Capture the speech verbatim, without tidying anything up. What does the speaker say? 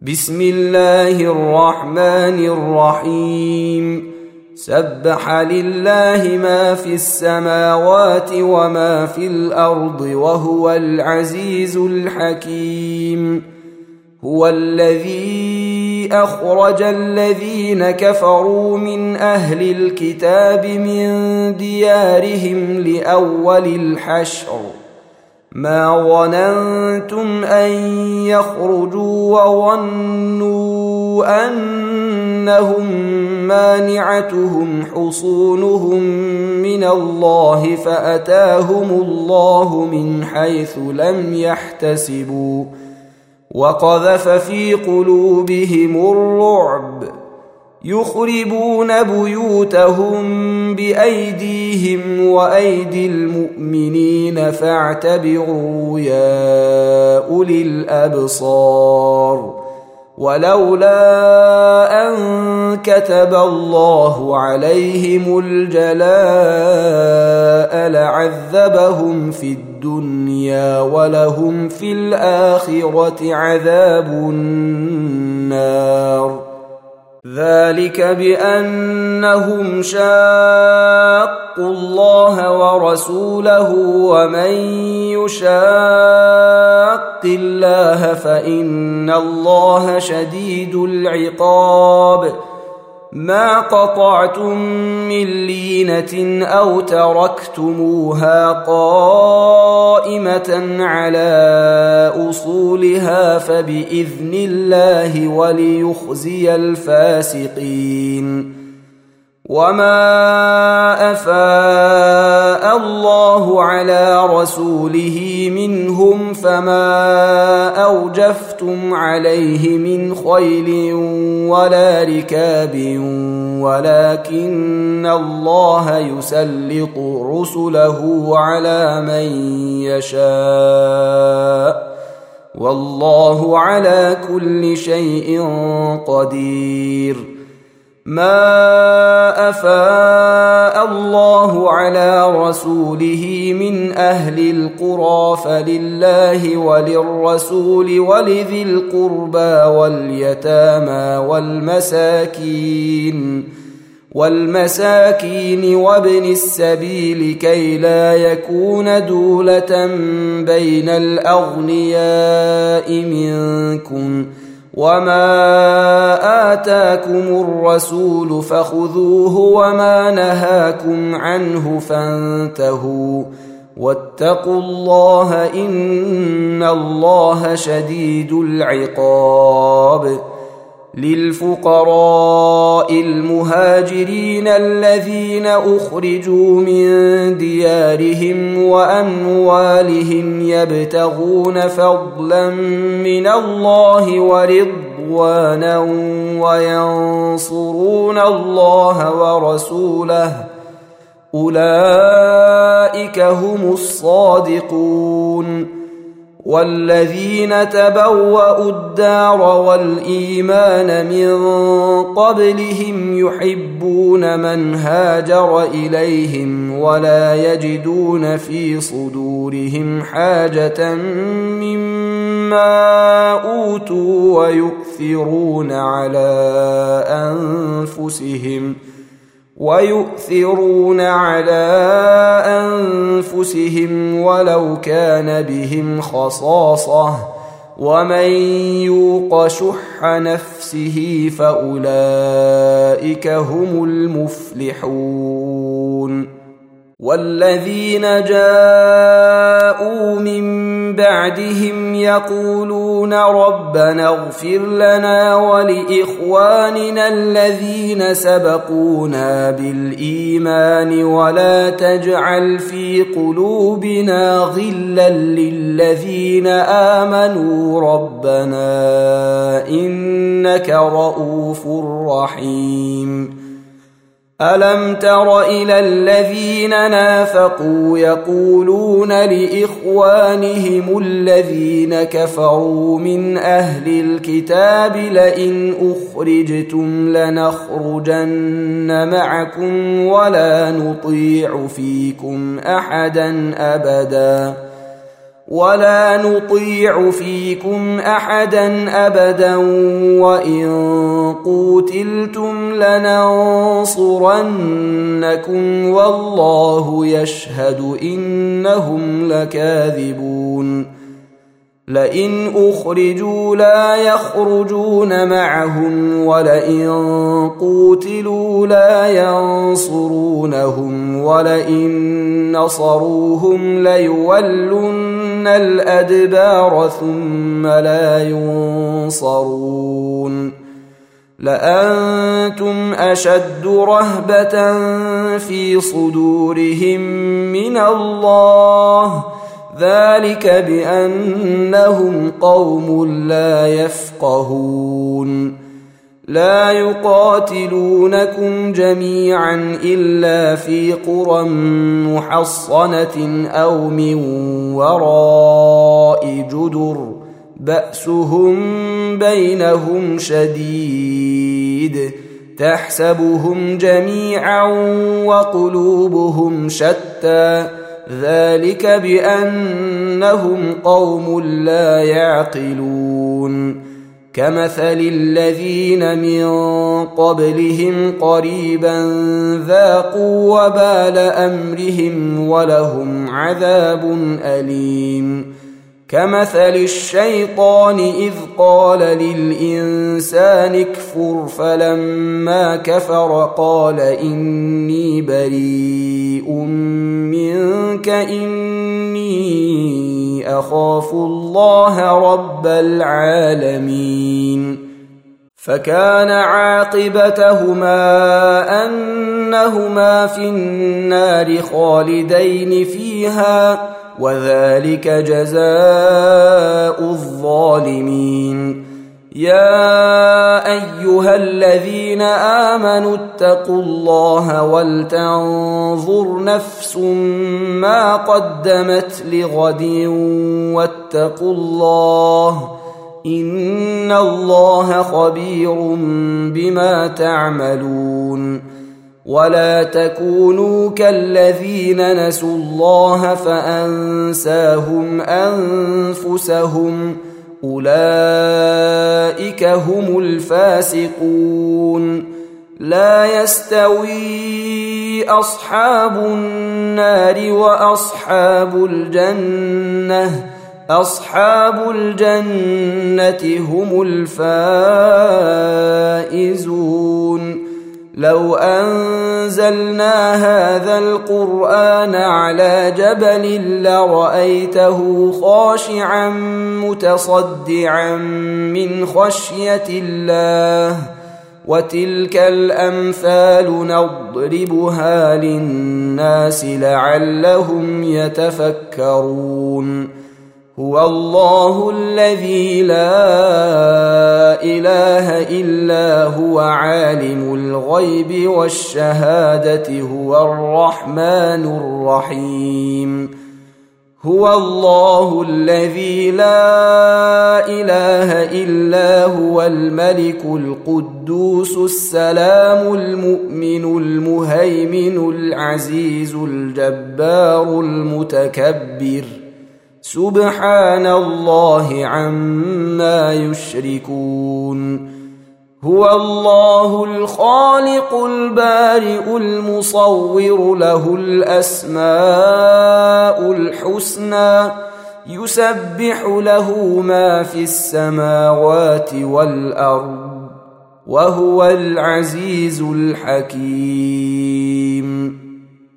بسم الله الرحمن الرحيم سبح لله ما في السماوات وما في الأرض وهو العزيز الحكيم هو الذي أخرج الذين كفروا من أهل الكتاب من ديارهم لأول الحشر ما ظننتم أن يخرجوا وظنوا أنهم مانعتهم حصونهم من الله فأتاهم الله من حيث لم يحتسبوا وقذف في قلوبهم الرعب يخربون بيوتهم بأيديهم وأيدي المؤمنين فاعتبروا يا أولي الأبصار ولولا أن كتب الله عليهم الجلاء لعذبهم في الدنيا ولهم في الآخرة عذاب النار ذلك بأنهم شاقوا الله ورسوله ومن يشاق الله فإن الله شديد العقاب ما قطعتم من لينة أو تركتموها قائمة على أصولها فبإذن الله وليخزي الفاسقين وما أفاء الله على رسوله منهم فما أوجفتم عليه من خيل ولا ركاب ولكن الله يسلط رسله على من يشاء والله على كل شيء قدير ما أفاء الله على رسوله من أهل القرى فلله وللرسول ولذي القربى واليتامى والمساكين والمساكين وابن السبيل كي لا يكون دولة بين الأغنياء منكم وما آتاكم الرسول فخذوه وما نهاكم عنه فانتهوا واتقوا الله إن الله شديد العقاب للفقراء المهاجرين الذين أخرجوا من ديارهم وأموالهم يبتغون فضلا من الله ورضوانا وينصرون الله ورسوله أولئك هم الصادقون والذين تبوأوا الدار والإيمان من قبلهم يحبون من هاجر إليهم ولا يجدون في صدورهم حاجة مما أوتوا ويؤثرون على أنفسهم ويؤثرون على أنفسهم ولو كان بهم خصاصة ومن يوق شح نفسه فأولئك هم المفلحون والذين جاءوا من بعدهم يقولون ربنا اغفر لنا ولإخواننا الذين سبقونا بالإيمان ولا تجعل في قلوبنا غلا للذين آمنوا ربنا إنك رؤوف رحيم ألم تر إلى الذين نافقوا يقولون لإخوانهم الذين كفروا من أهل الكتاب لئن أخرجتم لنخرجن معكم ولا نطيع فيكم أحدا أبدا ولا نطيع فيكم أحدا أبدا وإن قوتلتم لننصرنكم والله يشهد إنهم لكاذبون لئن أخرجوا لا يخرجون معهم ولئن قوتلوا لا ينصرونهم ولئن نصروهم ليولن الأدبار ثم لا ينصرون لأنتم أشد رهبة في صدورهم من الله ذلك بأنهم قوم لا يفقهون لا يقاتلونكم جميعا إلا في قرى محصنة أو من وراء جدر بأسهم بينهم شديد تحسبهم جميعا وقلوبهم شتى ذلك بأنهم قوم لا يعقلون كمثل الذين من قبلهم قريبا ذاقوا وبال أمرهم ولهم عذاب أليم كمثل الشيطان إذ قال للإنسان اكفر فلما كفر قال إني بريء منك إني أخاف الله رب العالمين فكان عاقبتهما أنهما في النار خالدين فيها وذلك جزاء الظالمين يا أيها الذين آمنوا اتقوا الله ولتنظر نفس ما قدمت لغد واتقوا الله إن الله خبير بما تعملون ولا تكونوا كالذين نسوا الله فأنساهم أنفسهم أولئك هم الفاسقون لا يستوي أصحاب النار وأصحاب الجنة أصحاب الجنة هم الفائزون لو أنزلنا هذا القرآن على جبل لرأيته خاشعا متصدعا من خشية الله وتلك الأمثال نضربها للناس لعلهم يتفكرون هو الله الذي لا إله إلا هو عالم الغيب والشهادة هو الرحمن الرحيم هو الله الذي لا إله إلا هو الملك القدوس السلام المؤمن المهيمن العزيز الجبار المتكبر سبحان الله عما يشركون هو الله الخالق البارئ المصور له الأسماء الحسنى يسبح له ما في السماوات والأرض وهو العزيز الحكيم